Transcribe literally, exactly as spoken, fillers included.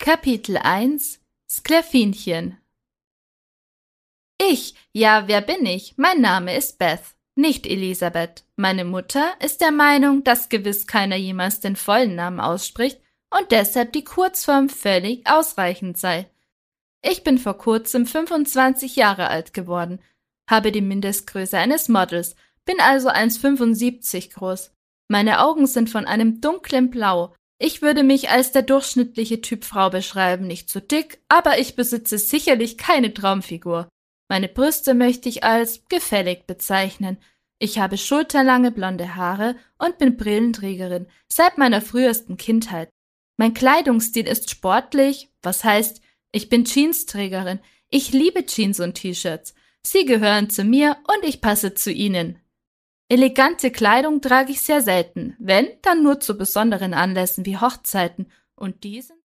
Kapitel eins Sklefinchen. Ich, ja, wer bin ich? Mein Name ist Beth, nicht Elisabeth. Meine Mutter ist der Meinung, dass gewiss keiner jemals den vollen Namen ausspricht und deshalb die Kurzform völlig ausreichend sei. Ich bin vor kurzem fünfundzwanzig Jahre alt geworden, habe die Mindestgröße eines Models, bin also eins Komma fünfundsiebzig groß. Meine Augen sind von einem dunklen Blau. Ich würde mich als der durchschnittliche Typ Frau beschreiben, nicht zu dick, aber ich besitze sicherlich keine Traumfigur. Meine Brüste möchte ich als gefällig bezeichnen. Ich habe schulterlange blonde Haare und bin Brillenträgerin seit meiner frühesten Kindheit. Mein Kleidungsstil ist sportlich, was heißt, ich bin Jeansträgerin. Ich liebe Jeans und T-Shirts. Sie gehören zu mir und ich passe zu ihnen. Elegante Kleidung trage ich sehr selten, wenn, dann nur zu besonderen Anlässen wie Hochzeiten, und die sind